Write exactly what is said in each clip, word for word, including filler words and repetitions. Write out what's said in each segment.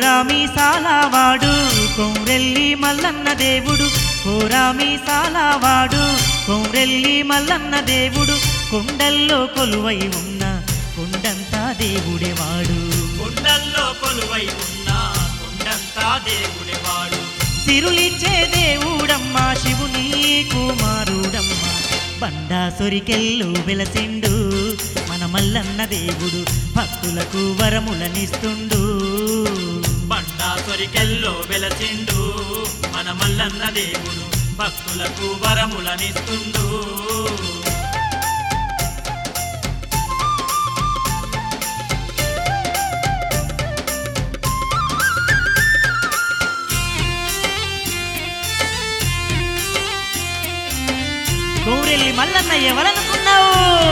కోరామి సాలవాడు కొమ్రెల్లి మల్లన్న దేవుడు కోరామి సాలవాడు కొమ్రెల్లి మల్లన్న దేవుడు కొండల్లో కొలువై ఉన్న కొండంతా దేవుడేవాడు కొండల్లో కొలువై ఉన్న కొండంతా దేవుడేవాడు సిరులిచ్చే దేవుడమ్మా శివుని కుమారుడమ్మా బండాసురికెళ్ళు వెలసిండు మన మల్లన్న దేవుడు భక్తులకు వరములనిస్తుండు బండాసురికెల్లో వెలసిండు మన మల్లన్న దేవుడు భక్తులకు వరములనిస్తుండు కోరెల్లి మల్లన్న ఎవరనుకున్నావు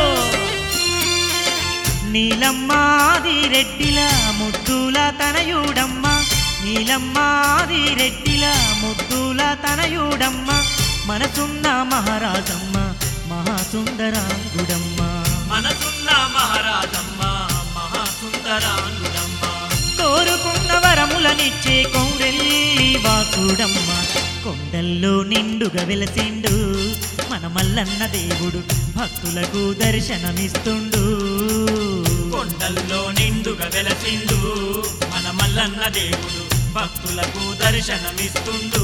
నీలమ్మాది రెడ్డిల ముద్దుల తనయుడమ్మ నీలమ్మాది రెడ్డిల ముద్దుల తనయుడమ్మ మనసున్న మహారాజమ్మ మహాసుందరాంగుడమ్మ మనసున్న మహారాజమ్మ మహాసుందరాంగుడమ్మ కోరుకున్న వరములనిచ్చే కోరెల్లి వాసుడమ్మ కొండల్లో నిండుగా వెలసిండు మన మల్లన్న దేవుడు భక్తులకు దర్శనమిస్తుండు కొండల్లో నిండుగా వెలసిండు మన మల్లన్న దేవుడు భక్తులకు దర్శనమిస్తుండు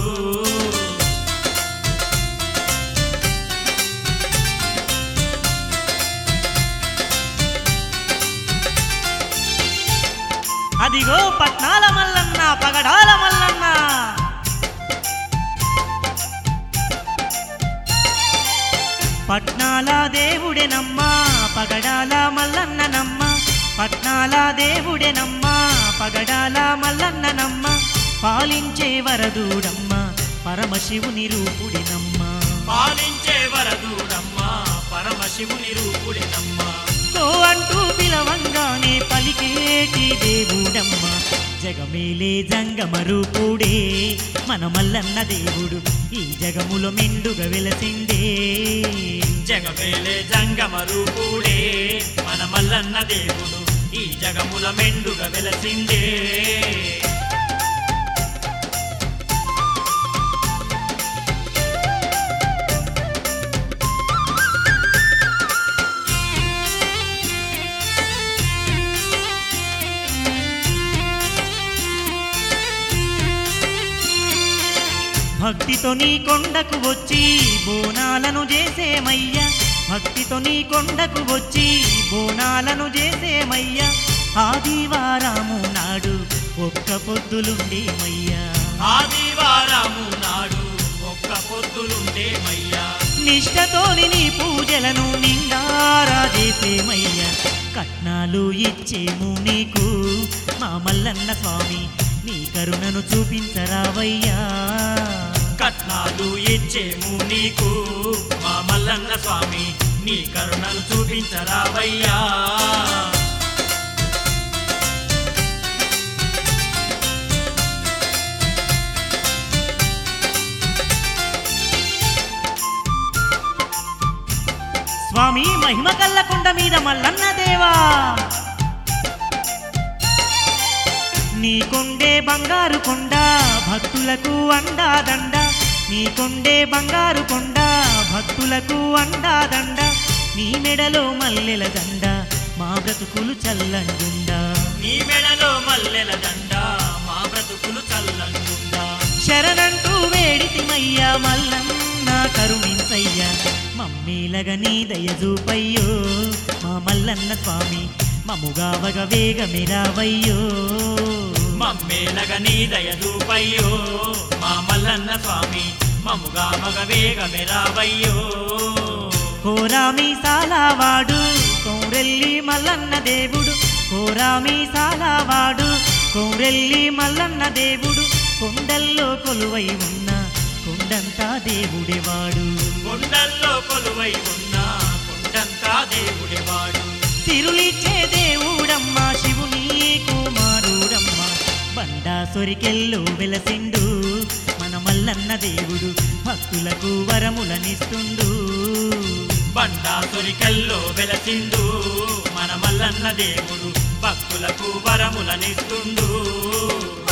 అదిగో పట్నాల మల్లన్న పగడాల మల్లన్న పట్నాల దేవుడేనమ్మా పగడాల మల్లన్ననమ్మ పట్నాల దేవుడేనమ్మ పగడాల మల్లన్ననమ్మ పాలించే వరదూడమ్మ పరమశివుని రూపుడినమ్మ పాలించే వరదూడమ్మ పరమశివుని రూపుడినమ్మ కో అంటూ పిలవంగానే పలికేటి దేవుడమ్మ జగమేలే జంగమ రూపుడే మన మల్లన్న దేవుడు ఈ జగములో మెండుగా వెలసిండే జగమేలే జంగమ రూపుడే మన మల్లన్న దేవుడు ఈ జగముల మెండుగా వెలసిండే భక్తితో నీ కొండకు వచ్చి బోనాలను చేసేమయ్యా భక్తితో నీ కొండకు వచ్చి బోనాలను చేసేమయ్యా ఆదివారము నాడు ఒక్క పొద్దులుండేమయ్యా ఆదివారము నాడు ఒక్క పొద్దులుండేమయ్యా నిష్టతోని నీ పూజలను నిండారా చేసేమయ్యా కట్నాలు ఇచ్చేము నీకు మా మల్లన్న స్వామి నీ కరుణను చూపించరావయ్యా కట్నాలు ఇచ్చేము నీకు మా మల్లన్న స్వామి నీ కరుణను చూపించరావయ్యా స్వామి మహిమ కల్ల కొండ మీద మల్లన్న దేవా నీ కొండే బంగారు కొండ భక్తులకు అండాదండ నీ కొండే బంగారు కొండ భక్తులకు అండాదండ నీ మెడలో మల్లెల దండ మా బ్రతుకులు చల్లంగుండా నీ మెడలో మల్లెల దండ మా బ్రతుకులు చల్లంగుండా శరణంటూ వేడితిమయ్యా మల్లన్న కరుణించయ్యా మమ్మీలగ నీ దయ చూపయ్యో మా మల్లన్న స్వామి మముగావగ వేగమిరావయ్యో మమ్మేలగ నీ దయ చూపయ్యో మా మల్లన్న స్వామి మముగా మగ వేగమిరావయ్యో కోరామి సాలవాడు కోరెల్లి మల్లన్న దేవుడు కోరామి సాలవాడు కోరెల్లి మల్లన్న దేవుడు కొండల్లో కొలువై ఉన్న కొండంతా దేవుడేవాడు కొండల్లో కొలువై ఉన్న కొండంతా దేవుడేవాడు సిరులిచ్చే దేవుడమ్మా శివుని కుమారుడమ్మ బండాసురికెళ్ళు వెలసిండు మన మల్లన్న దేవుడు భక్తులకు వరములనిస్తుండు బండాసురికల్లో వెలసిండు మన మల్లన్న దేవుడు భక్తులకు వరములనిస్తుండు